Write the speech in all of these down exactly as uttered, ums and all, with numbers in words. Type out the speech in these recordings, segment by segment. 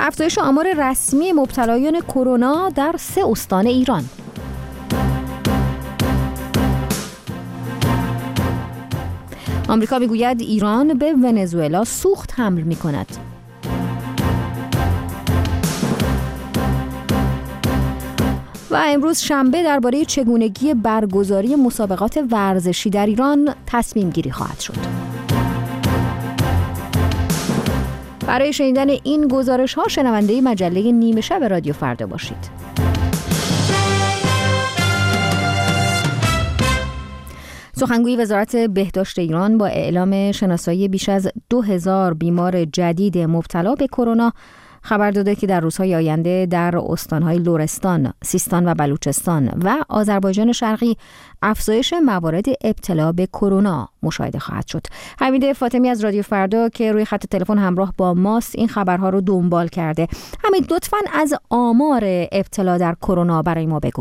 افزایش آمار رسمی مبتلایان کرونا در سه استان ایران. آمریکا میگوید ایران به ونزوئلا سوخت حمل می‌کند. و امروز شنبه درباره چگونگی برگزاری مسابقات ورزشی در ایران تصمیم گیری خواهد شد. برای شنیدن این گزارش ها شنونده مجله نیمه شب رادیو فردا باشید. سخنگوی وزارت بهداشت ایران با اعلام شناسایی بیش از دو هزار بیمار جدید مبتلا به کرونا خبر داده که در روزهای آینده در استانهای لرستان، سیستان و بلوچستان و آذربایجان شرقی افزایش موارد ابتلا به کرونا مشاهده خواهد شد. حمید فاطمی از رادیو فردا که روی خط تلفن همراه با ماست این خبرها رو دنبال کرده. حمید لطفاً از آمار ابتلا در کرونا برای ما بگو.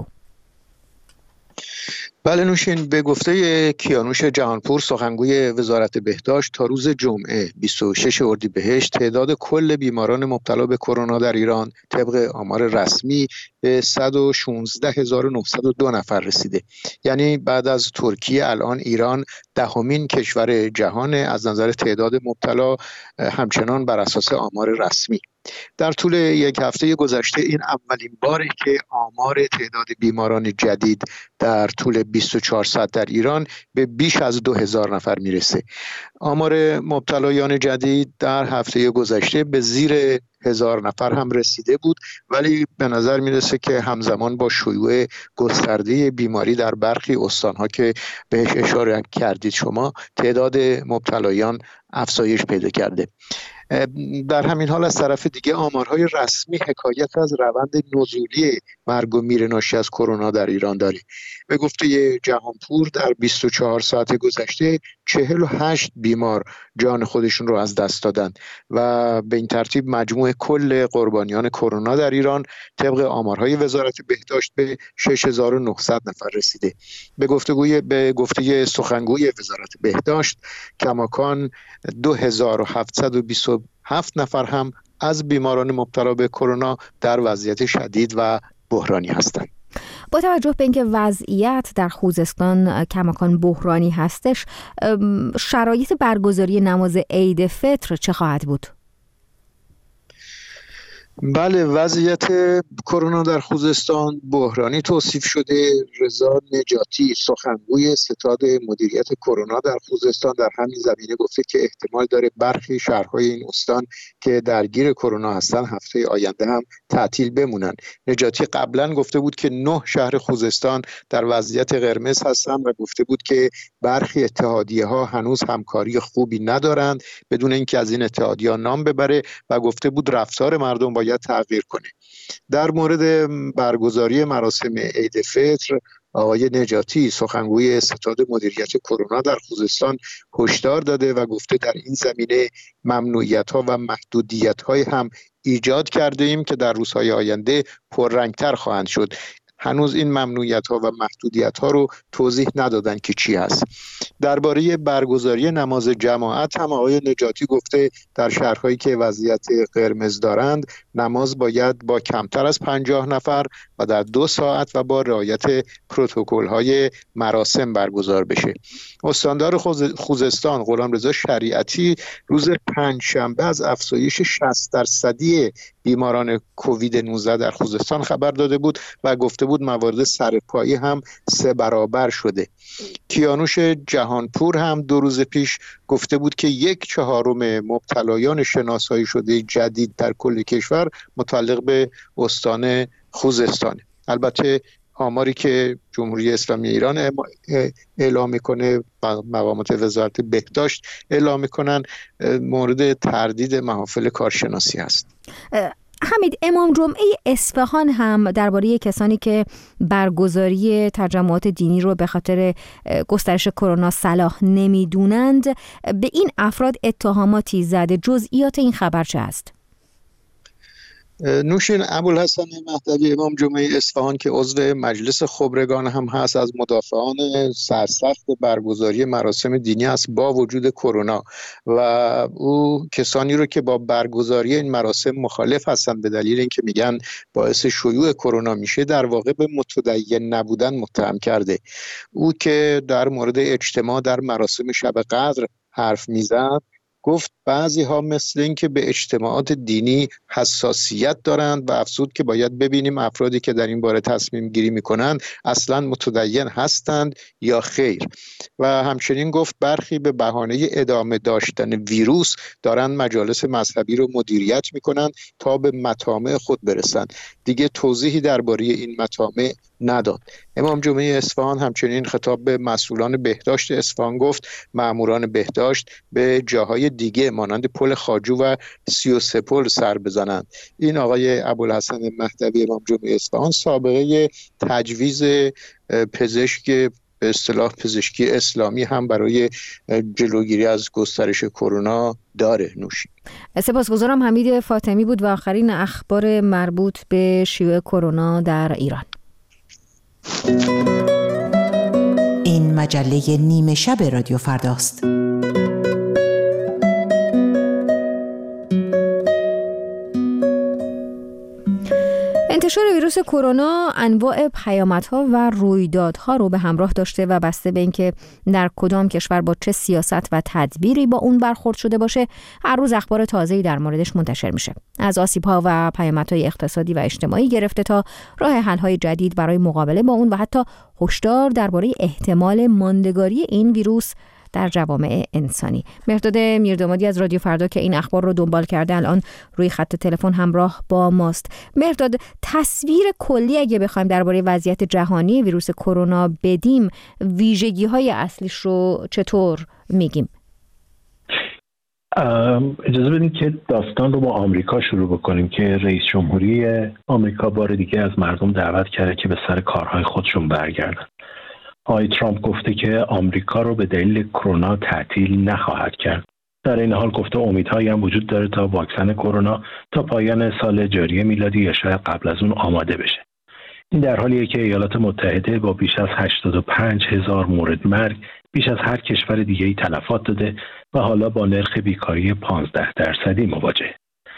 بله نوشین، به گفته کیانوش جهانپور سخنگوی وزارت بهداشت تا روز جمعه بیست و شش اردیبهشت تعداد کل بیماران مبتلا به کرونا در ایران طبق آمار رسمی به صد و شانزده هزار و نهصد و دو نفر رسیده. یعنی بعد از ترکیه الان ایران دهمین کشور جهان از نظر تعداد مبتلا، همچنان بر اساس آمار رسمی. در طول یک هفته گذشته این اولین باره که آمار تعداد بیماران جدید در طول بیست و چهار ساعت در ایران به بیش از دو هزار نفر میرسه. آمار مبتلایان جدید در هفته گذشته به زیر هزار نفر هم رسیده بود، ولی به نظر میرسه که همزمان با شیوع گسترده بیماری در برخی استانها که بهش اشاره کردید شما تعداد مبتلایان افزایش پیدا کرده. در همین حال از طرف دیگه آمارهای رسمی حکایت از روند نزولی مرگ و میر ناشی از کرونا در ایران داره. به گفته جهانپور در بیست و چهار ساعت گذشته چهل و هشت بیمار جان خودشون رو از دست دادن و به این ترتیب مجموع کل قربانیان کرونا در ایران طبق آمارهای وزارت بهداشت به شش هزار و نهصد نفر رسیده. به گفتگوی به گفته سخنگوی وزارت بهداشت کماکان دو هزار و هفتصد و بیست و هفت نفر هم از بیماران مبتلا به کرونا در وضعیت شدید و بحرانی هستند. با توجه به اینکه وضعیت در خوزستان کماکان بحرانی هستش، شرایط برگزاری نماز عید فطر چه خواهد بود؟ بله، وضعیت کرونا در خوزستان بحرانی توصیف شده. رضا نجاتی سخنگوی ستاد مدیریت کرونا در خوزستان در همین زمینه گفته که احتمال داره برخی شهرهای این استان که درگیر کرونا هستن هفته آینده هم تعطیل بمونن. نجاتی قبلا گفته بود که نه شهر خوزستان در وضعیت قرمز هستن و گفته بود که برخی اتحادیه ها هنوز همکاری خوبی ندارند بدون اینکه از این اتحادیه ها نام ببره و گفته بود رفتار مردم باید تغییر کنه. در مورد برگزاری مراسم عید فطر آقای نجاتی سخنگوی ستاد مدیریت کرونا در خوزستان هشدار داده و گفته در این زمینه ممنوعیت‌ها و محدودیت‌های هم ایجاد کرده ایم که در روزهای آینده پررنگ‌تر خواهند شد. هنوز این ممنوعیت‌ها و محدودیت‌ها رو توضیح ندادن که چی هست. درباره برگزاری نماز جماعت هم آقای نجاتی گفته در شهرهایی که وضعیت قرمز دارند نماز باید با کمتر از پنجاه نفر و در دو ساعت و با رعایت پروتکل‌های مراسم برگزار بشه. استاندار خوزستان غلامرضا شریعتی روز پنجشنبه از افزایش شصت درصدی بیماران کووید نوزده در خوزستان خبر داده بود و گفته بود موارد سرپایی هم سه برابر شده. کیانوش جهانپور هم دو روز پیش گفته بود که یک چهارم مبتلایان شناسایی شده جدید در کل کشور متعلق به استان خوزستان. البته آماری که جمهوری اسلامی ایران اعلام میکنه و مقامات وزارت بهداشت اعلام میکنن مورد تردید محافل کارشناسی هست. حمید، امام جمعه اصفهان هم درباره کسانی که برگزاری تجمعات دینی رو به خاطر گسترش کرونا صلاح نمیدونند به این افراد اتهاماتی زده. جزئیات این خبر چه است؟ نوشین، ابوالحسن مهدوی امام جمعه اصفهان که عضو مجلس خبرگان هم هست، از مدافعان سرسخت برگزاری مراسم دینی است با وجود کرونا و او کسانی رو که با برگزاری این مراسم مخالف هستند به دلیل اینکه میگن باعث شیوع کرونا میشه، در واقع به متدین نبودن متهم کرده. او که در مورد اجتماع در مراسم شب قدر حرف میزد، گفت بعضی ها مثل این که به اجتماعات دینی حساسیت دارند و افزود که باید ببینیم افرادی که در این باره تصمیم گیری میکنند اصلا متدین هستند یا خیر. و همچنین گفت برخی به بهانه ادامه داشتن ویروس دارند مجالس مذهبی رو مدیریت میکنند تا به مطامع خود برسند. دیگه توضیحی درباره این مطامع نداد. امام جمعه اصفهان همچنین خطاب به مسئولان بهداشت اصفهان گفت ماموران بهداشت به جاهای دیگه مانند پل خواجو و سی و سه پل سر بزنند. این آقای ابوالحسن مهدوی امام جمعه اصفهان سابقه تجویز پزشک به اصطلاح پزشکی اسلامی هم برای جلوگیری از گسترش کرونا داره. نوشی. سپاسگزارم. حمید فاطمی بود و آخرین اخبار مربوط به شیوع کرونا در ایران. این مجله نیمه شب رادیو فرداست. انتشار ویروس کرونا انواع پیامدها و رویدادها رو به همراه داشته و بسته به اینکه در کدام کشور با چه سیاست و تدبیری با اون برخورد شده باشه، هر روز اخبار تازه‌ای در موردش منتشر میشه. از آسیب‌ها و پیامدهای اقتصادی و اجتماعی گرفته تا راه حل‌های جدید برای مقابله با اون و حتی هشدار درباره احتمال ماندگاری این ویروس در جوامع انسانی. مهرداد میردامادی از رادیو فردا که این اخبار رو دنبال کرده الان روی خط تلفن همراه با ماست. مهرداد، تصویر کلی اگه بخوایم درباره وضعیت جهانی ویروس کرونا بدیم، ویژگی‌های اصلیش رو چطور میگیم؟ اجازه بدین که داستان رو با آمریکا شروع بکنیم که رئیس جمهوری آمریکا بار دیگه از مردم دعوت کرده که به سر کارهای خودشون برگردن. آقای ترامپ گفته که آمریکا رو به دلیل کرونا تعطیل نخواهد کرد. در این حال گفته امیدهایی هم وجود داره تا واکسن کرونا تا پایان سال جاری میلادی یا شاید قبل از اون آماده بشه. این در حالیه که ایالات متحده با بیش از هشتاد و پنج هزار مورد مرگ بیش از هر کشور دیگه‌ای تلفات داده و حالا با نرخ بیکاری پانزده درصدی مواجهه.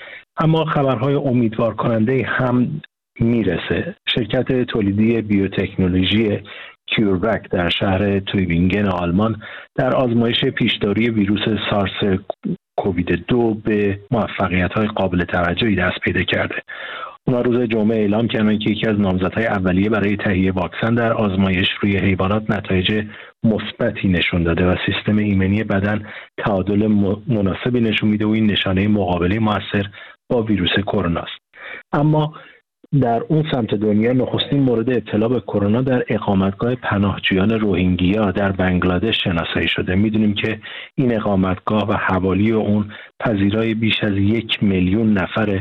اما خبرهای امیدوار کننده هم میرسه. شرکت تولیدی بیوتکنولوژی کیورواک در شهر تویبینگن آلمان در آزمایش پیشداری ویروس سارس کووید دو به موفقیت‌های قابل توجهی دست پیدا کرده. اونا روز جمعه اعلام کردن که یکی از نامزدهای اولیه برای تهیه واکسن در آزمایش روی حیوانات نتایج مثبتی نشون داده و سیستم ایمنی بدن تعادل مناسبی نشون میده و این نشانه مقابله موثر با ویروس کرونا است. اما در اون سمت دنیا نخستین مورد ابتلا به کرونا در اقامتگاه پناهجویان روهینگیا در بنگلادش شناسایی شده. میدونیم که این اقامتگاه و حوالی اون پذیرای بیش از یک میلیون نفره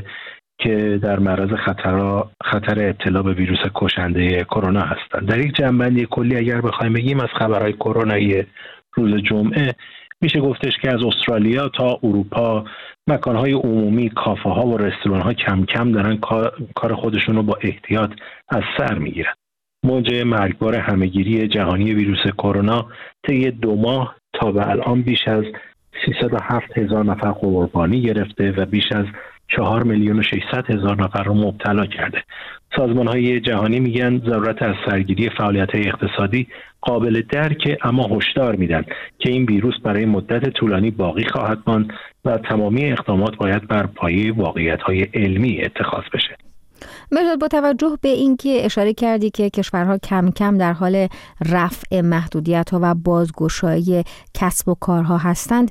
که در معرض خطر خطر ابتلا به ویروس کشنده کرونا هستند. در یک جنبندی کلی اگر بخوایم بگیم از خبرهای کرونایی روز جمعه، میشه گفتش که از استرالیا تا اروپا مکانهای عمومی، کافه ها و رستوران ها کم کم دارن کار خودشون رو با احتیاط از سر میگیرن. موج مرگبار همهگیری جهانی ویروس کرونا طی دو ماه تا به الان بیش از سیصد و هفت هزار نفر قربانی گرفته و بیش از چهار میلیون و ششصد هزار نفر رو مبتلا کرده. سازمان‌های جهانی میگن ضرورت از سرگیری فعالیت‌های اقتصادی قابل درکه، اما هشدار میدن که این ویروس برای مدت طولانی باقی خواهد ماند و تمامی اقدامات باید بر پایه واقعیت‌های علمی اتخاذ بشه. مهرداد، با توجه به اینکه اشاره کردی که کشورها کم کم در حال رفع محدودیت‌ها و بازگشایی کسب و کارها هستند،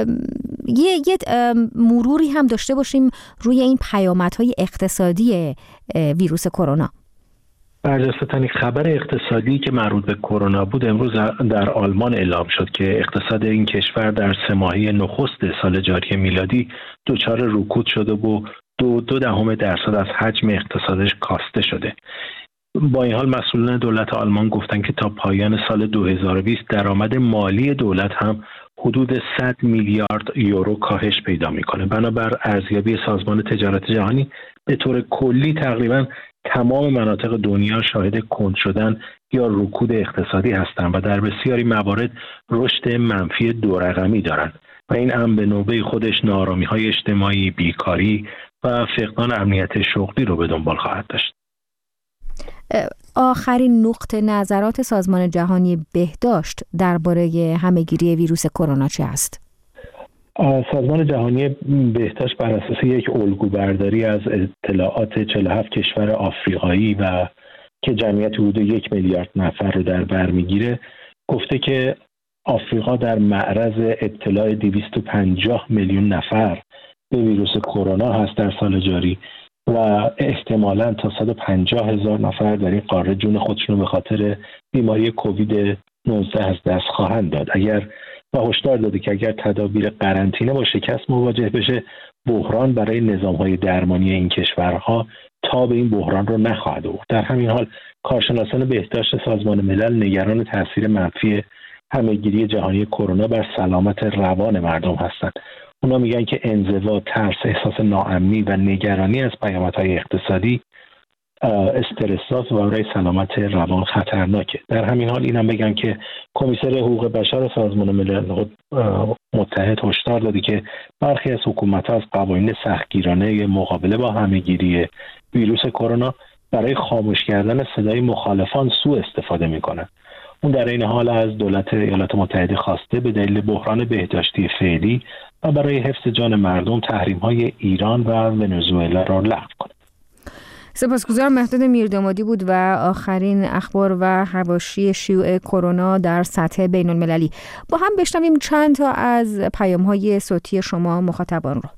یه, یه مروری هم داشته باشیم روی این پیامدهای اقتصادی ویروس کرونا. برجسته‌ترین خبر اقتصادی که مربوط به کرونا بود امروز در آلمان اعلام شد که اقتصاد این کشور در سه ماهه نخست سال جاری میلادی دچار رکود شده و دو دو دهم درصد از حجم اقتصادش کاسته شده. با این حال مسئولان دولت آلمان گفتن که تا پایان سال دو هزار و بیست درآمد مالی دولت هم حدود صد میلیارد یورو کاهش پیدا میکنه. بنابر ارزیابی سازمان تجارت جهانی به طور کلی تقریبا تمام مناطق دنیا شاهد کند شدن یا رکود اقتصادی هستند و در بسیاری موارد رشد منفی دو رقمی دارند و این هم به نوبه خودش ناآرامی‌های اجتماعی، بیکاری و فقدان امنیت شغلی رو به دنبال خواهد داشت. آخرین نقطه نظرات سازمان جهانی بهداشت درباره همه‌گیری ویروس کرونا چه است؟ سازمان جهانی بهداشت بر اساس یک الگوبرداری از اطلاعات چهل و هفت کشور آفریقایی و که جمعیت حدود یک میلیارد نفر رو در بر میگیره گفته که آفریقا در معرض ابتلاع دویست و پنجاه میلیون نفر به ویروس کرونا هست در سال جاری و احتمالاً تا صد و پنجاه هزار نفر در این قاره جون خودشون به خاطر بیماری کووید نوزده از دست خواهند داد. اگر و هشدار داده که اگر تدابیر قرنطینه با شکست مواجه بشه، بحران برای نظام‌های درمانی این کشورها تا به این بحران رو نخواهد آورد. در همین حال کارشناسان بهداشت سازمان ملل نگران تاثیر منفی همه‌گیری جهانی کرونا بر سلامت روان مردم هستند. اونا میگن که انزوا، ترس، احساس ناامنی و نگرانی از پیامدهای اقتصادی استرسات و برای سلامت روان خطرناکه. در همین حال اینم بگن که کمیسر حقوق بشر سازمان ملل متحد هشدار داده که برخی از حکومت‌ها از قوانین سختگیرانه مقابله با همه‌گیری ویروس کرونا برای خاموش کردن صدای مخالفان سوء استفاده میکنن. اون در این حال از دولت ایالات متحده خواسته به دلیل بحران بهداشتی فعلی و برای حفظ جان مردم تحریم‌های ایران و ونزوئلا را لغو کنه. سپاسگزارم. مهداد میردامادی بود و آخرین اخبار و حواشی شیوع کرونا در سطح بین المللی. با هم بشنویم چند تا از پیام‌های صوتی شما مخاطبان رو.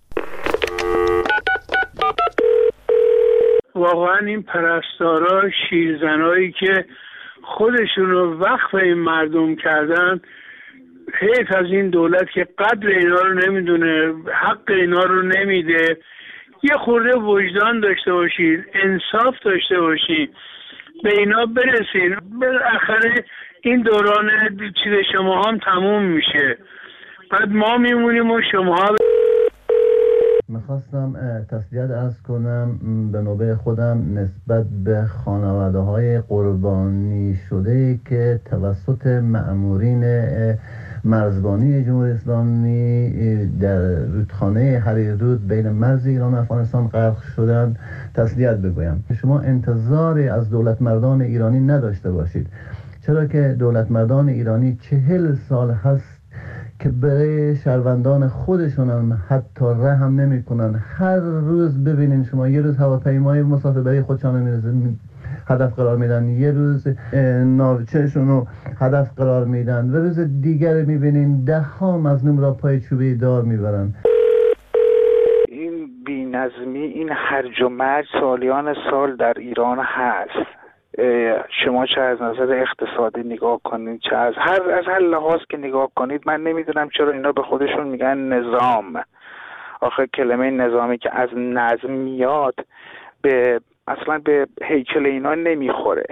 واقعا این پرستارا، شیرزنایی که خودشون رو وقف این مردم کردن، حیف از این دولت که قدر اینا رو نمیدونه، حق اینا رو نمیده. یه خورده وجدان داشته باشید، انصاف داشته باشید، به اینا برسید. بالاخره این دوران چیز شما هم تموم میشه، بعد ما میمونیم و شما ها. میخواستم تسلیت عرض کنم به نوبه خودم نسبت به خانواده های قربانی شده که توسط مأمورین مرزبانی جمهوری اسلامی در رودخانه حریرود بین مرز ایران و افغانستان غرق شدند تسلیت بگویم. شما انتظاری از دولت مردان ایرانی نداشته باشید، چرا که دولت مردان ایرانی چهل سال هست که برای شهروندان خودشون هم حتی رحم نمی کنن. هر روز ببینین شما، یه روز هواپیمای مسافربری خودشان میرزن هدف قرار میدن، یه روز ناوچهشون رو هدف قرار میدن و روز دیگر میبینین ده ها مظلوم را پای چوبه دار میبرن. این بی‌نظمی، این هرج و مرج سالیان سال در ایران هست. شما چه از نظر اقتصادی نگاه کنید، چه از هر از هر لحاظ که نگاه کنید، من نمیدونم چرا اینا به خودشون میگن نظام. آخه کلمه نظامی که از نظم میاد به اصلا به هیکل اینا نمیخوره.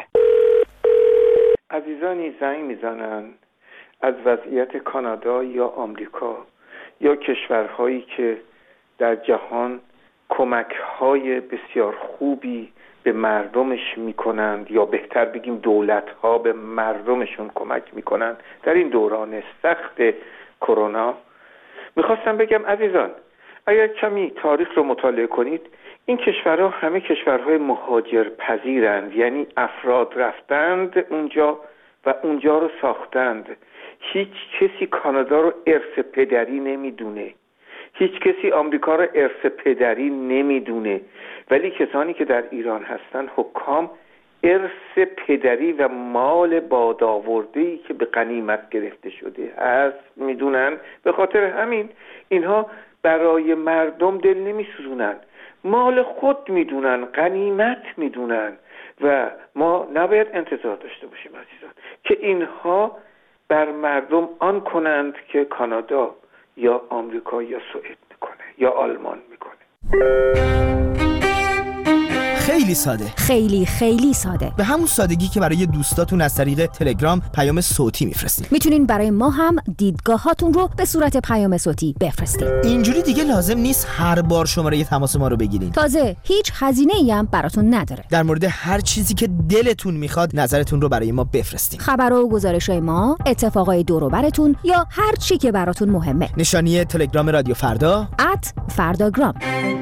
عزیزانی زنگ میزنن از وضعیت کانادا یا آمریکا یا کشورهایی که در جهان کمک‌های بسیار خوبی به مردمش میکنند، یا بهتر بگیم دولت‌ها به مردمشون کمک میکنند در این دوران سخت کرونا. میخواستم بگم عزیزان، اگر کمی تاریخ رو مطالعه کنید، این کشورها همه کشورهای مهاجر پذیرند، یعنی افراد رفتند اونجا و اونجا رو ساختند. هیچ کسی کانادا رو ارث پدری نمیدونه، هیچ کسی آمریکا رو ارث پدری نمیدونه، ولی کسانی که در ایران هستن، حکام، ارث پدری و مال بادآورده‌ای که به غنیمت گرفته شده هست میدونن. به خاطر همین اینها برای مردم دل نمیسوزونن، مال خود میدونن، غنیمت میدونن و ما نباید انتظار داشته باشیم عزیزان که اینها بر مردم آن کنند که کانادا یا آمریکا یا سوئد میکنه یا آلمان میکنه. خیلی ساده، خیلی خیلی ساده، به همون سادگی که برای دوستاتون از طریق تلگرام پیام صوتی میفرستید. میتونین برای ما هم دیدگاهاتون رو به صورت پیام صوتی بفرستید. اینجوری دیگه لازم نیست هر بار شماره تماس ما رو بگیرین. تازه هیچ هزینه‌ای هم براتون نداره. در مورد هر چیزی که دلتون میخواد نظرتون رو برای ما بفرستید. خبر و گزارش‌های ما، اتفاقای دور و براتون یا هر چی که براتون مهمه. نشانی تلگرام رادیو فردا ات فرداگرام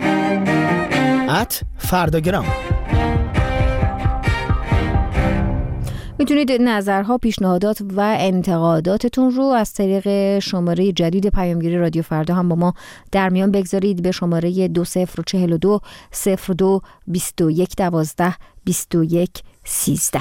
ات فرداگرام. میتونید نظرها، پیشنهادات و انتقاداتتون رو از طریق شماره جدید پیامگیری رادیو فردا هم با ما در میان بگذارید به شماره دو صفر چهل و دو صفر دو بیست و یک دوازده بیست و یک سیزده.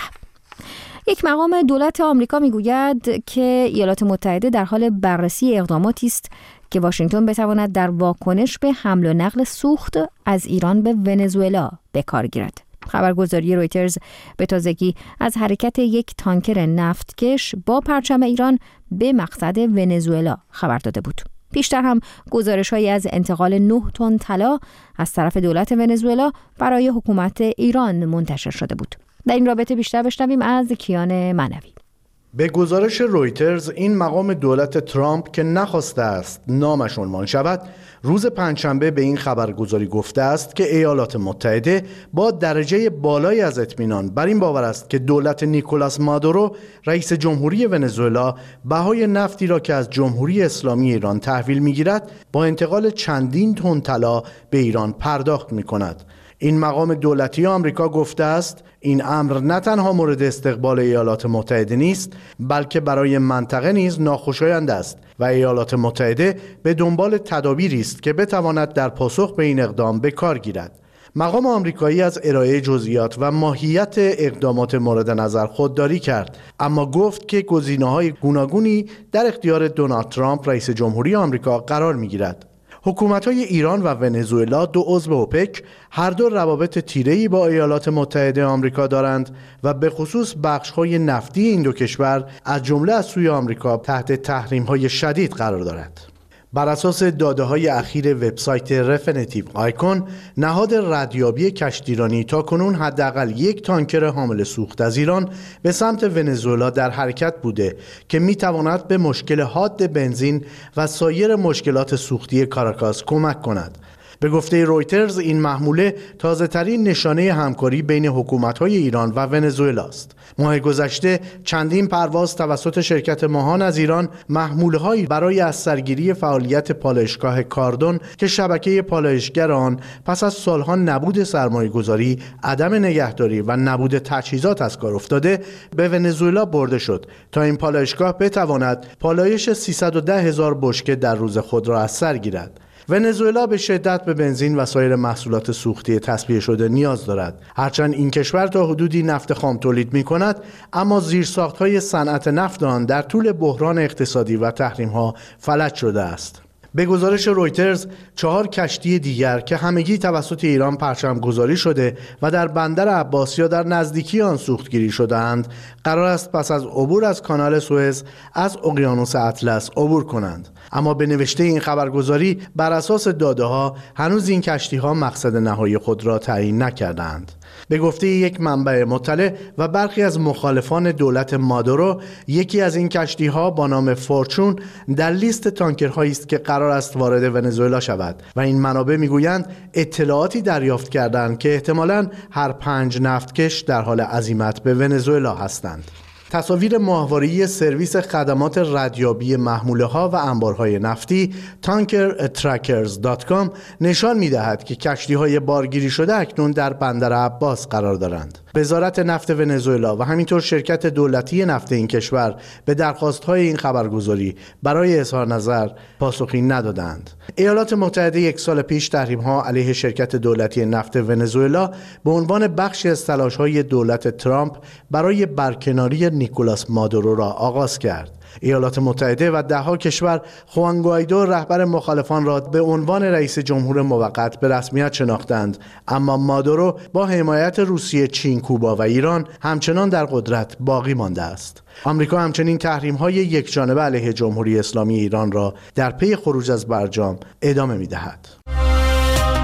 یک مقام دولت آمریکا میگوید که ایالات متحده در حال بررسی اقداماتی است که واشنگتن بتواند در واکنش به حمل و نقل سوخت از ایران به ونزوئلا به کار گیرد. خبرگزاری رویترز به تازگی از حرکت یک تانکر نفتکش با پرچم ایران به مقصد ونزوئلا خبر داده بود. پیشتر هم گزارش‌هایی از انتقال نه تن طلا از طرف دولت ونزوئلا برای حکومت ایران منتشر شده بود. در این رابطه بیشتر بشنویم از کیان منوی. به گزارش رویترز، این مقام دولت ترامپ که نخواسته است نامش عنوان شود، روز پنجشنبه به این خبرگزاری گفته است که ایالات متحده با درجه بالایی از اطمینان بر این باور است که دولت نیکولاس مادورو، رئیس جمهوری ونزوئلا، بهای نفتی را که از جمهوری اسلامی ایران تحویل می‌گیرد با انتقال چندین تن طلا به ایران پرداخت می‌کند. این مقام دولتی آمریکا گفته است این امر نه تنها مورد استقبال ایالات متحده نیست، بلکه برای منطقه نیز ناخوشایند است و ایالات متحده به دنبال تدابیری است که بتواند در پاسخ به این اقدام به کار گیرد. مقام آمریکایی از ارائه جزئیات و ماهیت اقدامات مورد نظر خودداری کرد، اما گفت که گزینه‌های گوناگونی در اختیار دونالد ترامپ رئیس جمهوری آمریکا قرار می‌گیرد. حکومت‌های ایران و ونزوئلا، دو عضو اوپک، هر دو روابط تیره‌ای با ایالات متحده آمریکا دارند و به خصوص بخش‌های نفتی این دو کشور از جمله از سوی آمریکا تحت تحریم‌های شدید قرار دارد. بر اساس داده‌های اخیر وبسایت رفنتیو آیکون، نهاد ردیابی کشتیرانی تاکنون حداقل یک تانکر حامل سوخت از ایران به سمت ونزوئلا در حرکت بوده که می‌تواند به مشکل حاد بنزین و سایر مشکلات سوختی کاراکاس کمک کند. به گفته رویترز، این محموله تازه‌ترین نشانه همکاری بین حکومت‌های ایران و ونزوئلا است. ماه گذشته چندین پرواز توسط شرکت ماهان از ایران محموله‌هایی برای از سرگیری فعالیت پالایشگاه کاردون که شبکه پالایشگر آن پس از سالها نبود سرمایه‌گذاری، عدم نگهداری و نبود تجهیزات از کار افتاده به ونزوئلا برده شد تا این پالایشگاه بتواند پالایش سیصد و ده هزار بشکه در روز خود را از سر گیرد. ونزوئلا به شدت به بنزین و سایر محصولات سوختی تصفیه شده نیاز دارد. هرچند این کشور تا حدودی نفت خام تولید می کند، اما زیرساخت‌های صنعت نفت آن در طول بحران اقتصادی و تحریم‌ها فلج شده است. به گزارش رویترز، چهار کشتی دیگر که همگی توسط ایران پرچم گذاری شده و در بندر عباس یا در نزدیکی آن سوختگیری شده‌اند، قرار است پس از عبور از کانال سوئز از اقیانوس اطلس عبور کنند. اما به نوشته این خبرگزاری، بر اساس داده‌ها هنوز این کشتی‌ها مقصد نهایی خود را تعیین نکردند. به گفته یک منبع مطلع و برخی از مخالفان دولت مادورو، یکی از این کشتی‌ها با نام فورچون در لیست تانکرهایی است که قرار است وارد ونزوئلا شود و این منابع میگویند اطلاعاتی دریافت کردند که احتمالاً هر پنج نفتکش در حال عزیمت به ونزوئلا هستند. تصاویر ماهواره‌ای سرویس خدمات ردیابی محموله‌ها و انبارهای نفتی تانکر ترکرز دات کام نشان می‌دهد که کشتی‌های بارگیری شده اکنون در بندر عباس قرار دارند. وزارت نفت ونزوئلا و همینطور شرکت دولتی نفت این کشور به درخواست‌های این خبرگزاری برای اظهار نظر پاسخی ندادند. ایالات متحده یک سال پیش تحریم‌ها علیه شرکت دولتی نفت ونزوئلا به عنوان بخشی از تلاش‌های دولت ترامپ برای برکناری نیکولاس مادورو را آغاز کرد. ایالات متحده و دهها کشور خوان گوایدو رهبر مخالفان را به عنوان رئیس جمهور موقت به رسمیت شناختند، اما مادورو با حمایت روسیه، چین، کوبا و ایران همچنان در قدرت باقی مانده است. آمریکا همچنین تحریم‌های یکجانبه علیه جمهوری اسلامی ایران را در پی خروج از برجام ادامه می‌دهد.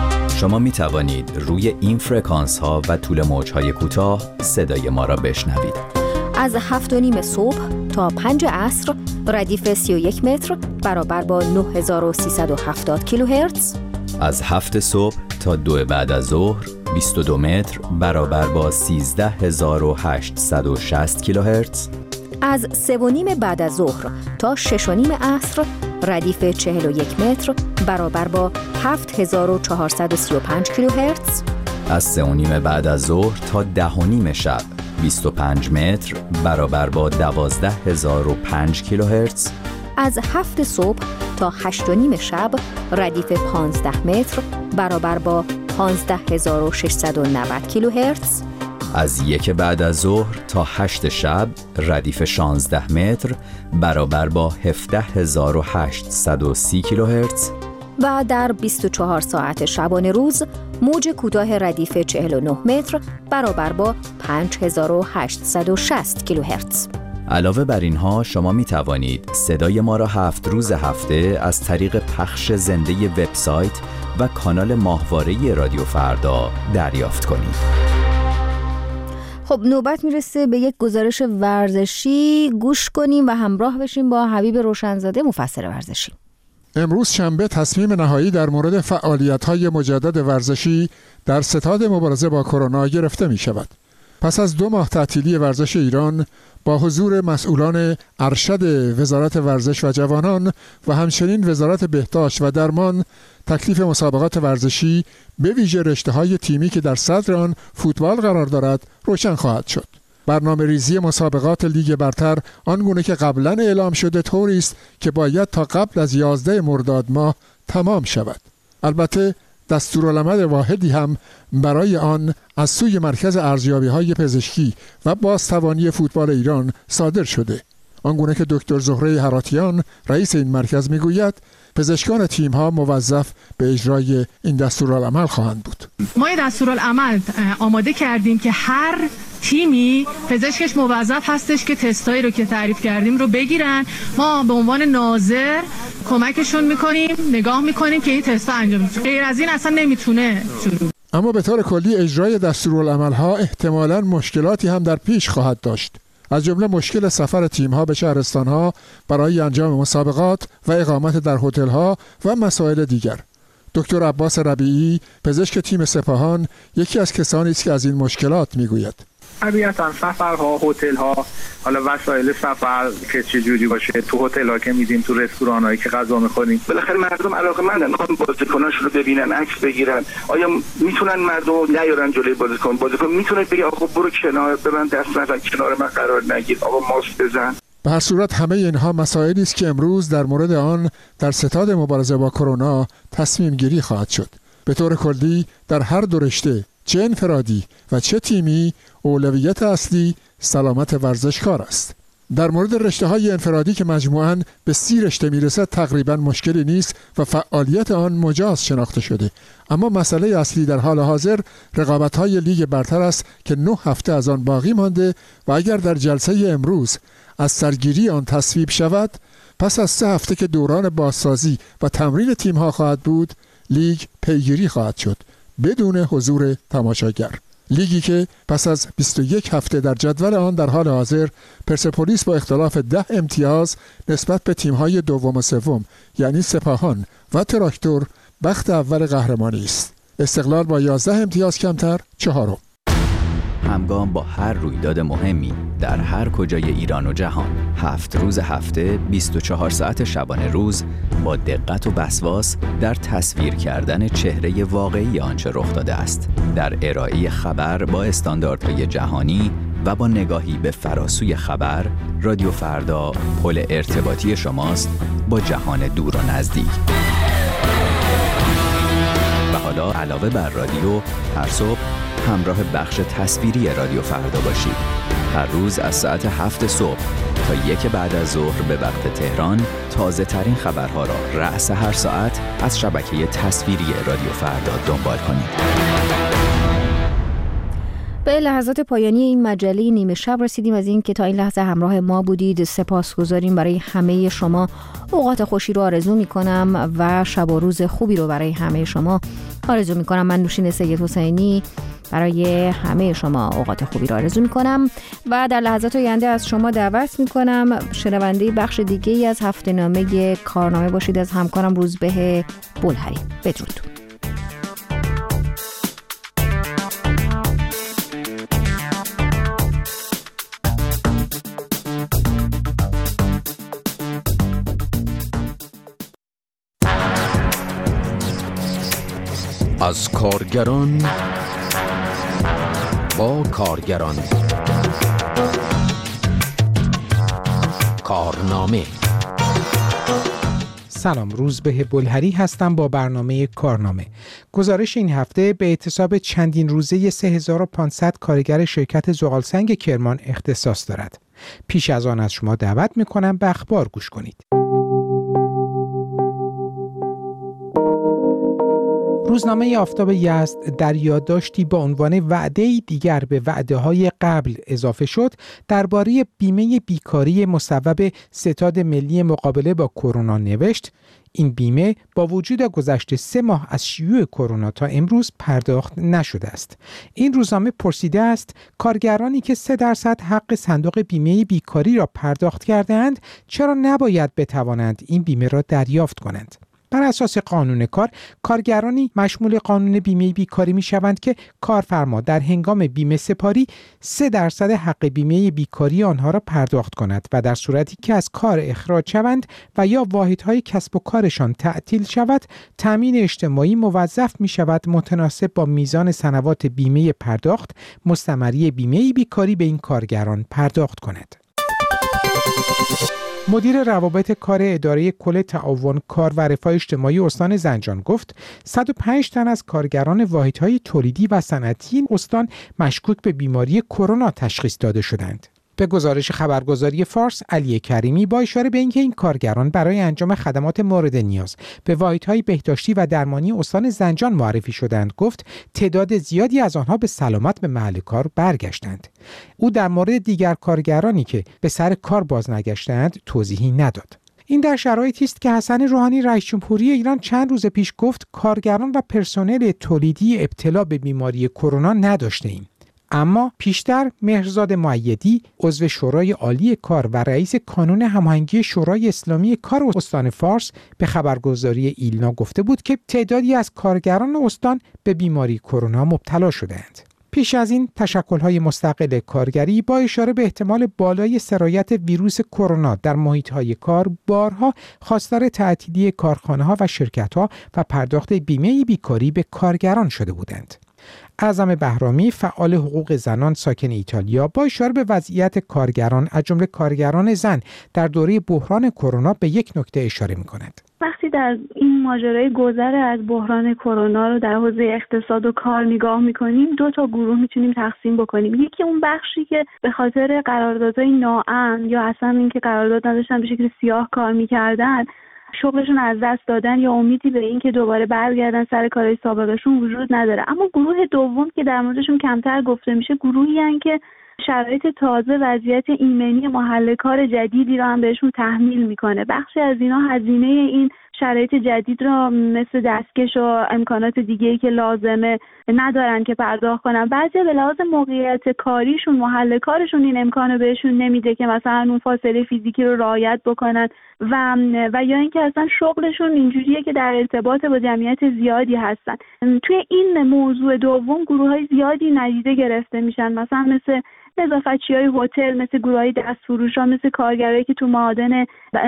شما می توانید روی این فرکانس ها و طول موج های کوتاه صدای ما را بشنوید. از هفت و نیم صبح تا پنج عصر ردیف سی و یک متر برابر با نه هزار و سیصد و هفتاد کیلوهرتز. از هفت صبح تا دو بعد از ظهر بیست و دو متر برابر با سیزده هزار و هشتصد و شصت کیلوهرتز. از سه و نیم بعد از ظهر تا شش و نیم عصر ردیف چهل و یک متر برابر با هفت هزار و چهارصد و سی و پنج کیلوهرتز. از سه و نیم بعد از ظهر تا ده و نیم شب بیست و پنج متر برابر با دوازده هزار و پنج کیلوهرتز. از هفت صبح تا هشت و نیم شب ردیف پانزده متر برابر با پانزده هزار و ششصد و نود کیلوهرتز. از یک بعد از ظهر تا هشت شب ردیف شانزده متر برابر با هفده هزار و هشتصد و سی کیلوهرتز. و در بیست و چهار ساعت شبانه روز موج کوتاه ردیف چهل و نه متر برابر با پنج هزار و هشتصد و شصت کیلوهرتز. علاوه بر اینها شما می توانید صدای ما را هفت روز هفته از طریق پخش زنده وبسایت و کانال ماهواره رادیو فردا دریافت کنید. خب نوبت میرسه به یک گزارش ورزشی، گوش کنیم و همراه بشیم با حبیب روشنزاده مفسر ورزشی. امروز شنبه تصمیم نهایی در مورد فعالیت‌های مجدد ورزشی در ستاد مبارزه با کرونا گرفته می شود. پس از دو ماه تعطیلی ورزش ایران با حضور مسئولان ارشد وزارت ورزش و جوانان و همچنین وزارت بهداشت و درمان، تکلیف مسابقات ورزشی به ویژه رشته‌های تیمی که در صدر آن فوتبال قرار دارد روشن خواهد شد. برنامه ریزی مسابقات لیگ برتر آنگونه که قبلا اعلام شده طوری است که باید تا قبل از یازده مرداد ماه تمام شود. البته دستورالعمل واحدی هم برای آن از سوی مرکز ارزیابی‌های پزشکی و بازتوانی فوتبال ایران صادر شده. آنگونه که دکتر زهره هراتیان رئیس این مرکز میگوید پزشکان تیم‌ها موظف به اجرای این دستورالعمل خواهند بود. ما این دستورالعمل آماده کردیم که هر تیمی پزشکش موظف هستش که تستایی رو که تعریف کردیم رو بگیرن. ما به عنوان ناظر کمکشون میکنیم، نگاه میکنیم که این تستا انجام بشه. غیر از این اصلا نمیتونه شروع. اما به طور کلی اجرای دستورالعمل‌ها احتمالاً مشکلاتی هم در پیش خواهد داشت. از جمله مشکل سفر تیم‌ها به شهرستان‌ها برای انجام مسابقات و اقامت در هتل‌ها و مسائل دیگر. دکتر عباس ربیعی، پزشک تیم سپاهان، یکی از کسانی است که از این مشکلات میگوید. طبیعتاً سفرها، هتل‌ها، حالا وسایل سفر که چه جوری باشه، تو هتل‌ها که میدیم، تو رستوران‌هایی که غذا می‌خوریم، بالاخره مردم علاقه‌مندن، می‌خوان بازیکناشون رو ببینن، عکس بگیرن. آیا میتونن مردم نیارن جلوی بازیکن؟ بازیکن میتونه بگه آقا برو کنار، ببند دست نزن، کنار من قرار نگیر، آقا ماسک بزن. به هر صورت همه اینها مسائلی است که امروز در مورد آن در ستاد مبارزه با کرونا تصمیم گیری خواهد شد. به طور کلی در هر دو رشته، چه انفرادی و چه تیمی، اولویت اصلی سلامت ورزشکار است. در مورد رشته‌های انفرادی که مجموعاً به سی رشته میرسد تقریباً مشکلی نیست و فعالیت آن مجاز شناخته شده. اما مسئله اصلی در حال حاضر رقابت‌های لیگ برتر است که نه هفته از آن باقی مانده و اگر در جلسه امروز از سرگیری آن تصویب شود، پس از سه هفته که دوران بازسازی و تمرین تیم‌ها خواهد بود، لیگ پیگیری خواهد شد بدون حضور تماشاگر. لیگی که پس از بیست و یک هفته در جدول آن در حال حاضر پرسپولیس با اختلاف ده امتیاز نسبت به تیم‌های دوم و سوم یعنی سپاهان و تراکتور بخت اول قهرمانی است. استقلال با یازده امتیاز کمتر چهارم. همگام با هر رویداد مهمی در هر کجای ایران و جهان، هفت روز هفته، بیست و چهار ساعت شبانه روز، با دقت و وسواس در تصویر کردن چهره واقعی آنچه رخ داده است، در ارائه خبر با استانداردهای جهانی و با نگاهی به فراسوی خبر، رادیو فردا پل ارتباطی شماست با جهان دور و نزدیک. و حالا علاوه بر رادیو، هر صبح همراه بخش تصویری رادیو فردا باشید. هر روز از ساعت هفت صبح تا یک بعد از ظهر به وقت تهران تازه ترین خبرها را رأس هر ساعت از شبکه تصویری رادیو فردا دنبال کنید. به لحظات پایانی این مجله نیمه شب رسیدیم. از این که تا این لحظه همراه ما بودید سپاسگزاریم. برای همه شما اوقات خوشی رو آرزو میکنم و شب و روز خوبی رو برای همه شما آرزو میکنم. من نوشین سید حسینی برای همه شما اوقات خوبی رو آرزو میکنم و در لحظات آینده از شما دعوت میکنم شنونده بخش دیگه ای از هفته نامه کارنامه باشید از همکارم روزبه بلهری. بدرود. از کارگران با کارگران کارنامه. سلام، روزبه بلهری هستم با برنامه کارنامه. گزارش این هفته به اعتصاب چندین روزه سه هزار و پانصد کارگر شرکت زغالسنگ کرمان اختصاص دارد. پیش از آن از شما دعوت میکنم به اخبار گوش کنید. روزنامه آفتاب یزد در یادداشتی با عنوان وعده دیگر به وعده‌های قبل اضافه شد درباره بیمه بیکاری مصوب ستاد ملی مقابله با کرونا نوشت: این بیمه با وجود گذشت سه ماه از شیوع کرونا تا امروز پرداخت نشده است. این روزنامه پرسیده است کارگرانی که سه درصد حق صندوق بیمه بیکاری را پرداخت کرده‌اند چرا نباید بتوانند این بیمه را دریافت کنند؟ بر اساس قانون کار، کارگرانی مشمول قانون بیمه بیکاری می شوند که کارفرما در هنگام بیمه سپاری سه درصد حق بیمه بیکاری آنها را پرداخت کند و در صورتی که از کار اخراج شوند و یا واحدهای کسب و کارشان تعطیل شود، تامین اجتماعی موظف می شود متناسب با میزان سنوات بیمه پرداخت مستمری بیمه بیکاری به این کارگران پرداخت کند. مدیر روابط کار اداره کل تعاون کار و رفاه اجتماعی استان زنجان گفت صد و پنج تن از کارگران واحدهای تولیدی و صنعتی این استان مشکوک به بیماری کرونا تشخیص داده شدند. به گزارش خبرگزاری فارس، علی کریمی با اشاره به اینکه این کارگران برای انجام خدمات مورد نیاز به واحدهای بهداشتی و درمانی استان زنجان معرفی شدند گفت تعداد زیادی از آنها به سلامت به محل کار برگشتند. او در مورد دیگر کارگرانی که به سر کار باز نگشتند توضیحی نداد. این در شرایطی است که حسن روحانی رئیس جمهوری ایران چند روز پیش گفت کارگران و پرسنل تولیدی ابتلا به بیماری کرونا نداشته ایم. اما پیشتر مهرزاد مؤیدی عضو شورای عالی کار و رئیس کانون هماهنگی شورای اسلامی کار استان فارس به خبرگزاری ایلنا گفته بود که تعدادی از کارگران استان به بیماری کرونا مبتلا شدند. پیش از این تشکل‌های مستقل کارگری با اشاره به احتمال بالای سرایت ویروس کرونا در محیط‌های کار بارها خواستار تعطیلی کارخانه‌ها و شرکت‌ها و پرداخت بیمه بیکاری به کارگران شده بودند. اعظم بهرامی فعال حقوق زنان ساکن ایتالیا با اشاره به وضعیت کارگران از جمله کارگران زن در دوره بحران کرونا به یک نکته اشاره می‌کند. وقتی در این ماجرای گذر از بحران کرونا رو در حوزه اقتصاد و کار نگاه می‌کنیم، دو تا گروه می‌تونیم تقسیم بکنیم. یکی اون بخشی که به خاطر قراردادهای ناامن یا اصلا اینکه قرارداد نداشتن به شکل سیاه کار می‌کردن، شغلشون از دست دادن یا امیدی به این که دوباره برگردن سر کارهای سابقشون وجود نداره. اما گروه دوم که در موردشون کمتر گفته میشه، گروهی هستن که شرایط تازه، وضعیت ایمنی محل کار جدیدی رو هم بهشون تحمیل میکنه. بخشی از اینا هزینه این شرایط جدید را مثل دستکش و امکانات دیگه‌ای که لازمه ندارن که پرداخت کنن. بعضی به لحاظ موقعیت کاریشون، محل کارشون این امکانو بهشون نمیده که مثلا اون فاصله فیزیکی رو رعایت بکنن و و یا اینکه اصلا شغلشون اینجوریه که در ارتباط با جمعیت زیادی هستن. توی این موضوع دوم گروه‌های زیادی ندیده گرفته میشن، مثلا مثل نظافتچی‌های هتل، مثل گروه‌های دستفروش‌ها، مثل کارگرایی که تو معادن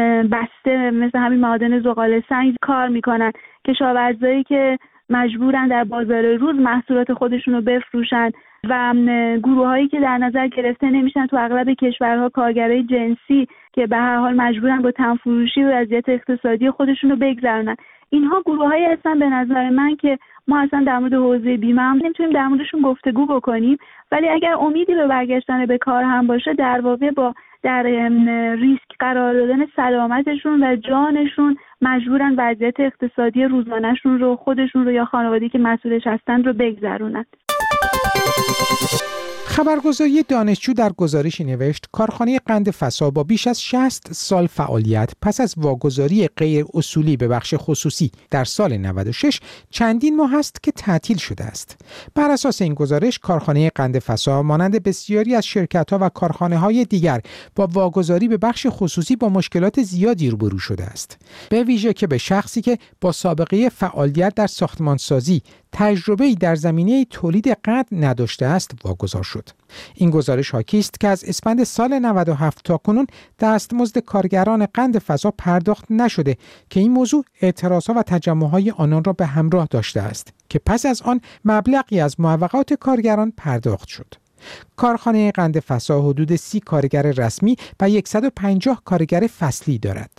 بسته مثل همین معادن زغال سنگ کار میکنن، کشاورزایی که مجبورن در بازار روز محصولات خودشون رو بفروشن و گروه‌هایی که در نظر گرفته نمیشن تو اغلب کشورها، کارگرای جنسی که به هر حال مجبورن با تنفروشی و وضعیت اقتصادی خودشون رو بگذرونن. اینها گروه‌هایی هستن به نظر من که ما اصلا در مورد حوزه بیمه هم نمیتونیم در موردشون گفتگو بکنیم، ولی اگر امیدی به برگشتن به کار هم باشه، در واقع با در ریسک قرار دادن سلامتشون و جانشون مجبورن وضعیت اقتصادی روزانه‌شون رو، خودشون رو یا خانواده‌ای که مسئولش هستن رو بگذرونن. خبرگزاری دانشجو در گزارشی نوشت کارخانه قند فسا با بیش از شصت سال فعالیت پس از واگذاری غیر اصولی به بخش خصوصی در سال نود و شش چندین ماه است که تعطیل شده است. بر اساس این گزارش کارخانه قند فسا مانند بسیاری از شرکت‌ها و کارخانه‌های دیگر با واگذاری به بخش خصوصی با مشکلات زیادی روبرو شده است. به ویژه که به شخصی که با سابقه فعالیت در ساختمانسازی تجربه‌ای در زمینه تولید قند نداشته است واگذار شد. این گزارش حاکی است که از اسفند سال نود و هفت تا کنون دستمزد کارگران قند فسا پرداخت نشده که این موضوع اعتراضها و تجمع‌های آنان را به همراه داشته است که پس از آن مبلغی از معوقات کارگران پرداخت شد. کارخانه قند فسا حدود سی کارگر رسمی و صد و پنجاه کارگر فصلی دارد.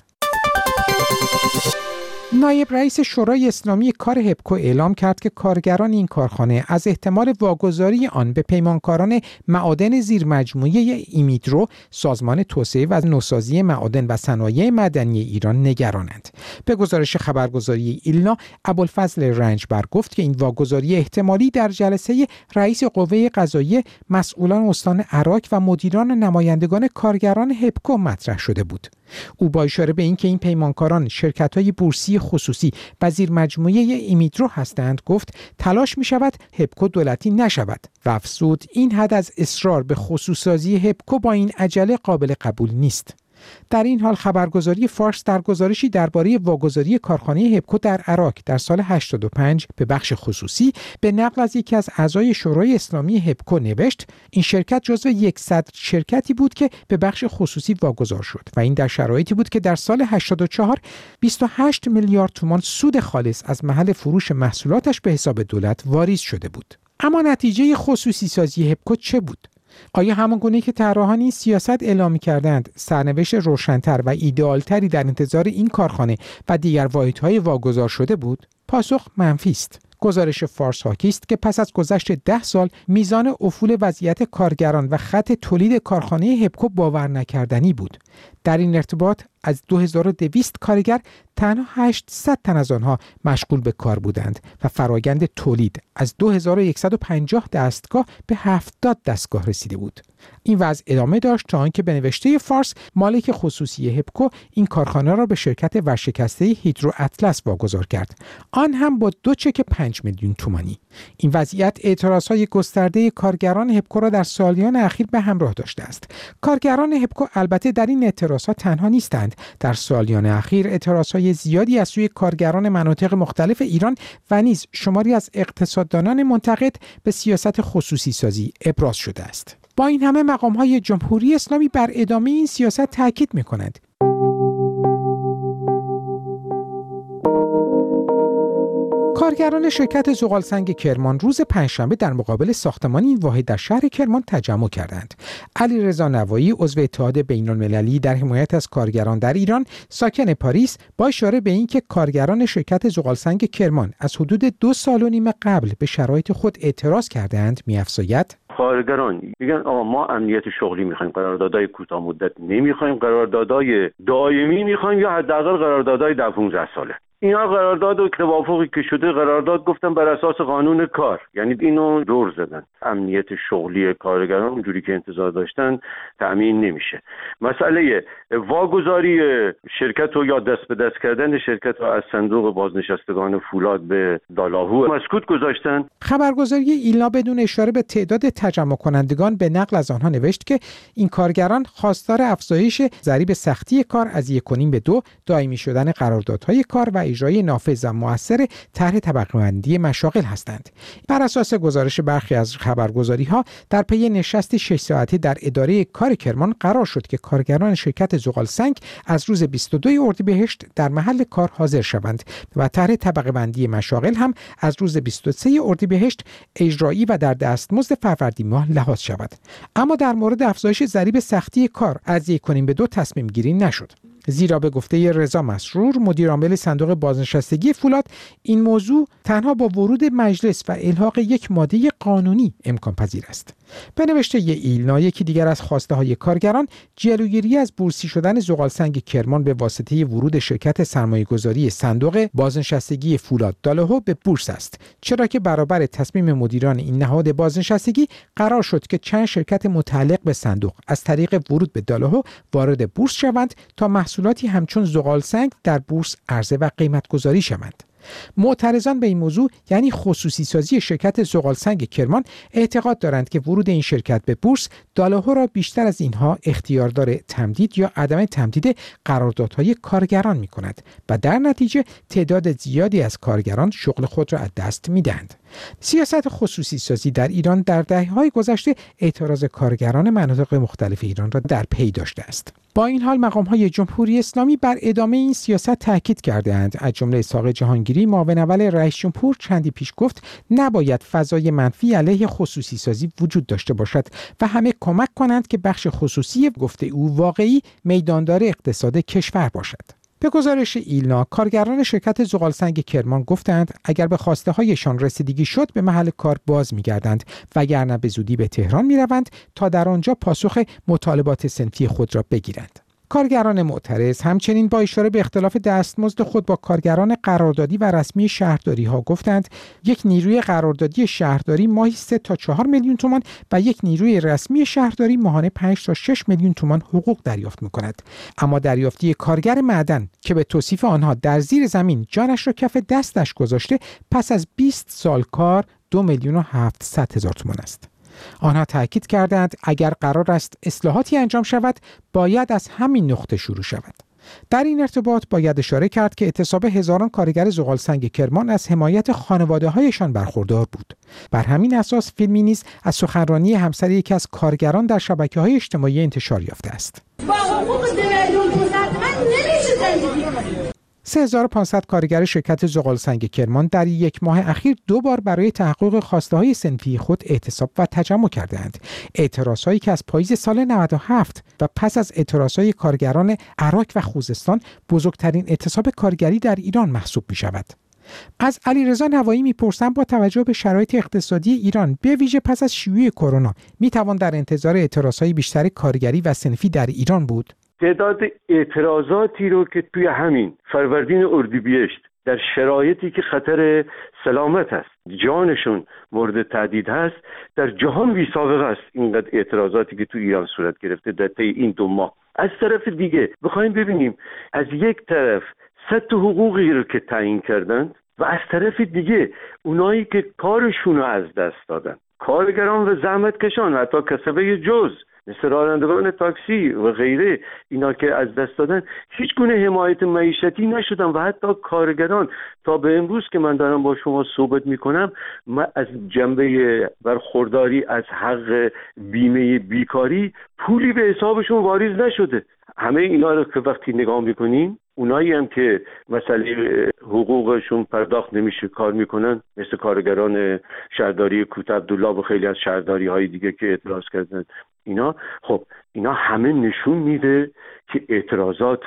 نایب رئیس شورای اسلامی کار هپکو اعلام کرد که کارگران این کارخانه از احتمال واگذاری آن به پیمانکاران معادن زیرمجموعه ایمیدرو، سازمان توسعه و نوسازی معادن و صنایع معدنی ایران نگرانند. به گزارش خبرگزاری ایلنا، ابوالفضل رنجبر گفت که این واگذاری احتمالی در جلسه رئیس قوه قضاییه، مسئولان استان عراق و مدیران نمایندگان کارگران هپکو مطرح شده بود. او با اشاره به اینکه این پیمانکاران شرکت‌های بورسی خصوصی و زیرمجموعه ایمیدرو هستند گفت تلاش می‌شود هپکو دولتی نشود و افزود این حد از اصرار به خصوصی‌سازی هپکو با این عجله قابل قبول نیست. در این حال خبرگزاری فارس در گزارشی درباره واگذاری کارخانه هپکو در عراق در سال هشتاد و پنج به بخش خصوصی به نقل از یکی از اعضای شورای اسلامی هپکو نوشت این شرکت جزو صد شرکتی بود که به بخش خصوصی واگذار شد و این در شرایطی بود که در سال هشتاد و چهار بیست و هشت میلیارد تومان سود خالص از محل فروش محصولاتش به حساب دولت واریز شده بود. اما نتیجه خصوصی سازی هپکو چه بود؟ آیا همانگونه که طراحان این سیاست اعلام کردند سرنوشت روشن‌تر و ایدئال‌تری در انتظار این کارخانه و دیگر واحدهای واگذار شده بود؟ پاسخ منفی است. گزارش فارس حاکی است که پس از گذشت ده سال میزان افول وضعیت کارگران و خط تولید کارخانه هپکو باور نکردنی بود. در این ارتباط از دو هزار و دویست کارگر تنها هشتصد تن از آنها مشغول به کار بودند و فرایند تولید از دو هزار و صد و پنجاه دستگاه به هفتاد دستگاه رسیده بود. این وضع ادامه داشت تا آنکه به نوشته فارس مالک خصوصی هپکو این کارخانه را به شرکت ورشکسته هیدرو اطلس واگذار کرد، آن هم با دو چک پنج میلیون تومانی. این وضعیت اعتراضهای گسترده کارگران هپکو را در سالیان اخیر به همراه داشته است. کارگران هپکو البته در این اعتراضات تنها نیستند. در سالیان اخیر اعتراضهای زیادی از سوی کارگران مناطق مختلف ایران و نیز شماری از اقتصاددانان منتقد به سیاست خصوصی سازی ابراز شده است. با این همه مقام‌های جمهوری اسلامی بر ادامه این سیاست تاکید می‌کنند. کارگران شرکت زغالسنگ کرمان روز پنجشنبه در مقابل ساختمان این واحد در شهر کرمان تجمع کردند. علیرضا نوایی عضو اتحاد بین‌المللی در حمایت از کارگران در ایران ساکن پاریس با اشاره به اینکه کارگران شرکت زغالسنگ کرمان از حدود دو سال و نیم قبل به شرایط خود اعتراض کردند می‌افزاید کارگران میگن آقا ما امنیت شغلی میخوایم، قراردادهای کوتاه مدت نمیخوایم، قراردادهای دائمی میخوایم یا حداقل قراردادهای ده پانزده ساله. اینا قرارداد و توافقی که شده قرارداد گفتن بر اساس قانون کار، یعنی اینو دور زدن. امنیت شغلی کارگران اونجوری که انتظار داشتن تأمین نمیشه. مسئله واگذاری شرکت و یا دست به دست کردن شرکت از صندوق بازنشستگان فولاد به دالاهو مسکوت گذاشتن. خبرگزاری ایلنا بدون اشاره به تعداد تجمع کنندگان به نقل از آنها نوشت که این کارگران خواستار افزایش ضریب سختی کار از یک و نیم به دو، دائمی شدن قراردادهای کار و اجرای نافذ و مؤثر طرح طبقه‌بندی مشاغل هستند. بر اساس گزارش برخی از خبرگزاری‌ها در پی نشستی شش ساعته در اداره کار کرمان قرار شد که کارگران شرکت زغالسنگ از روز بیست و دوم اردیبهشت در محل کار حاضر شوند و طرح طبقه‌بندی مشاغل هم از روز بیست و سوم اردیبهشت اجرایی و در دستمزد فروردین ماه لحاظ شود. اما در مورد افزایش ضریب سختی کار از یک و نیم به دو تصمیم گیری نشد. زیرا به گفته رضا مسرور مدیر عامل صندوق بازنشستگی فولاد، این موضوع تنها با ورود مجلس و الحاق یک ماده قانونی امکان پذیر است. به نوشته ایلنا، یکی دیگر از خواسته های کارگران جلوگیری از بورسی شدن زغالسنگ کرمان به واسطه ورود شرکت سرمایه‌گذاری صندوق بازنشستگی فولاد دالهو به بورس است، چرا که برابر تصمیم مدیران این نهاد بازنشستگی قرار شد که چند شرکت متعلق به صندوق از طریق ورود به دالهو وارد بورس شوند تا محصولاتی همچون زغالسنگ در بورس عرضه و قیمت گذاری شوند. معترضان به این موضوع یعنی خصوصی سازی شرکت زغالسنگ کرمان اعتقاد دارند که ورود این شرکت به بورس دالهو را بیشتر از اینها اختیاردار تمدید یا عدم تمدید قراردادهای کارگران می کند و در نتیجه تعداد زیادی از کارگران شغل خود را از دست می دهند. سیاست خصوصی سازی در ایران در دهه‌های گذشته اعتراض کارگران مناطق مختلف ایران را در پی داشته است. با این حال مقام‌های جمهوری اسلامی بر ادامه این سیاست تاکید کرده‌اند. از جمله اسحاق جهانگیری، معاون اول رئیس جمهور، چندی پیش گفت نباید فضای منفی علیه خصوصی سازی وجود داشته باشد و همه کمک کنند که بخش خصوصی، گفته او، واقعی میداندار اقتصاد کشور باشد. به گزارش ایلنا، کارگران شرکت زغالسنگ کرمان گفتند اگر به خواسته هایشان رسیدگی شد به محل کار باز می‌گردند، وگرنه به زودی به تهران می‌روند تا در آنجا پاسخ مطالبات صنفی خود را بگیرند. کارگران معترض همچنین با اشاره به اختلاف دستمزد خود با کارگران قراردادی و رسمی شهرداری ها گفتند یک نیروی قراردادی شهرداری ماهی سه تا چهار میلیون تومان و یک نیروی رسمی شهرداری ماهانه پنج تا شش میلیون تومان حقوق دریافت می‌کند. اما دریافتی کارگر معدن که به توصیف آنها در زیر زمین جانش را کف دستش گذاشته پس از بیست سال کار دو میلیون و هفتصد هزار تومان است. آنها تاکید کردند اگر قرار است اصلاحاتی انجام شود باید از همین نقطه شروع شود. در این ارتباط باید اشاره کرد که اعتصاب هزاران کارگر زغالسنگ کرمان از حمایت خانواده‌هایشان برخوردار بود. بر همین اساس فیلمی نیز از سخنرانی همسر یکی از کارگران در شبکه‌های اجتماعی انتشار یافته است. با حقوق میلیون من نمیشه زندگی کنم. سه هزار و پانصد کارگر شرکت زغالسنگ کرمان در یک ماه اخیر دو بار برای تحقق خواسته‌های صنفی خود اعتصاب و تجمع کردند. اعتراضهایی که از پاییز سال نود و هفت و پس از اعتراضهای کارگران عراق و خوزستان بزرگترین اعتصاب کارگری در ایران محسوب می‌شود. از علیرضا نوایی می‌پرسم با توجه به شرایط اقتصادی ایران به ویژه پس از شیوع کرونا می‌توان در انتظار اعتراضهای بیشتر کارگری و صنفی در ایران بود؟ تعداد اعتراضاتی رو که توی همین فروردین اردیبهشت در شرایطی که خطر سلامت است، جانشون مورد تهدید هست، در جهان بی سابقه است اینقدر اعتراضاتی که توی ایران صورت گرفته در طی این دو ماه. از طرف دیگه بخوایم ببینیم از یک طرف سطح حقوقی رو که تعیین کردند و از طرف دیگه اونایی که کارشون رو از دست دادن، کارگران و زحمتکشان و حتی کسبه جز مثل رانندگان تاکسی و غیره، اینا که از دست دادن هیچ گونه حمایت معیشتی نشدن و حتی کارگران تا به امروز که من دارم با شما صحبت میکنم من از جنبه برخورداری از حق بیمه بیکاری پولی به حسابشون واریز نشده. همه اینا رو که وقتی نگاه میکنیم، اونایی هم که مسئله حقوقشون پرداخت نمیشه کار میکنن، مثل کارگران شهرداری کوت عبدالله و خیلی از شهرداری های دیگه که اعتراض کردن، اینا خب اینا همه نشون میده که اعتراضات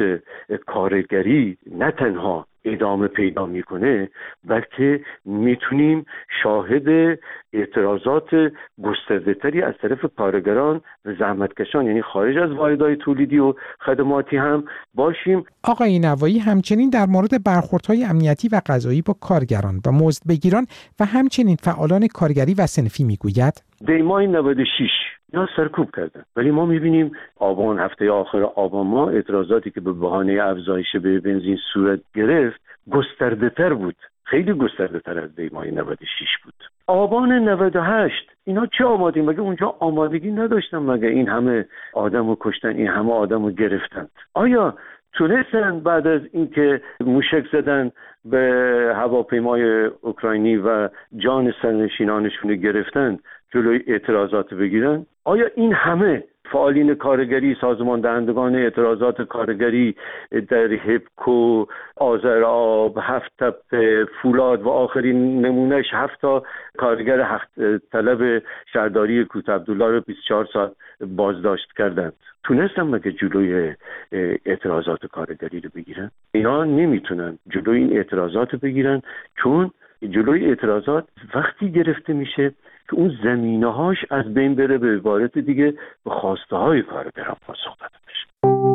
کارگری نه تنها ادامه پیدا میکنه بلکه میتونیم شاهد اعتراضات گسترده‌تری از طرف کارگران و زحمتکشان یعنی خارج از واحدهای تولیدی و خدماتی هم باشیم. آقای نوایی همچنین در مورد برخوردهای امنیتی و قضایی با کارگران و مزدبگیران و همچنین فعالان کارگری و صنفی میگوید دی ماه نود و شش اینا سرکوب کردن، ولی ما میبینیم آبان، هفته آخر آبان ما اعتراضاتی که به بهانه افزایش به بنزین صورت گرفت گسترده تر بود، خیلی گسترده تر از دی ماه نود و شش بود. آبان نود و هشت اینا چه آمادگی؟ مگه اونجا آمادگی نداشتن؟ مگه این همه آدمو کشتن، این همه آدمو گرفتن؟ آیا تونستن بعد از اینکه موشک زدن به هواپیمای اوکراینی و جان سرنشینانشون گرفتن جلوی اعتراضات بگیرن؟ آیا این همه فعالین کارگری، سازمان دهندگان اعتراضات کارگری در هپکو، آذرآب، هفت تپه، فولاد و آخرین نمونهش هفت تا کارگر حق طلب شهرداری کوت عبدالله رو بیست و چهار ساعت بازداشت کردند. تونستن مگه جلوی اعتراضات کارگری رو بگیرن؟ اینا نمیتونن جلوی این اعتراضات رو بگیرن، چون جلوی اعتراضات وقتی گرفته میشه که اون زمینه‌هاش از بین بره، به عبارت دیگه به خواسته‌های کارگران پاسخ داده بشه.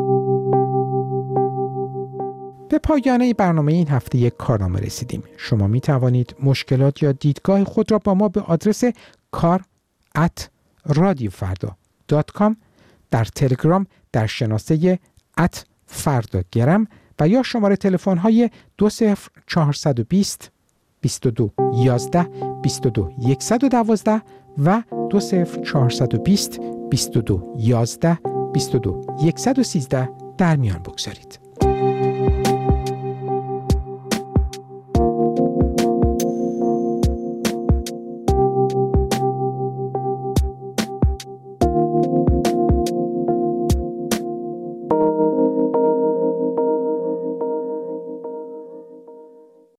به پایان برنامه این هفته یک کارنامه رسیدیم. شما می توانید مشکلات یا دیدگاه خود را با ما به آدرس کار ات رادیو فردا دات کام، در تلگرام در شناسه ات فردا گرم و یا شماره تلفن های دو صفر چهارصد و بیست بیست و دو یازده بیست و دو صد و دوازده و دو صفر چهارصد و بیست بیست و دو یازده بیست و دو صد و سیزده در میان بگذارید.